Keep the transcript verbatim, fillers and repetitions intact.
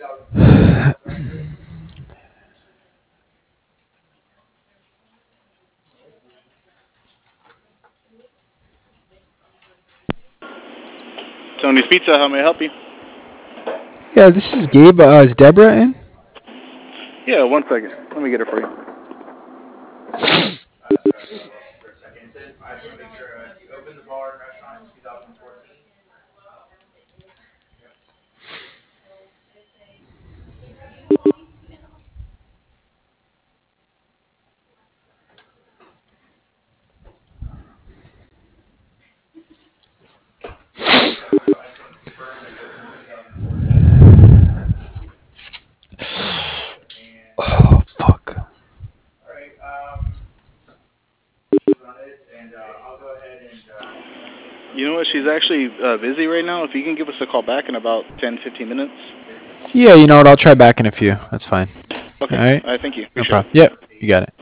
Tony's Pizza, how may I help you? Yeah, this is Gabe. Uh, is Deborah in? Yeah, one second. Let me get it for you. Oh, fuck. You know what? She's actually uh, busy right now. If you can give us a call back in about ten, fifteen minutes. Yeah, you know what? I'll try back in a few. That's fine. All Okay. right. I thank you. No Appreciate it. problem. Yep. You got it.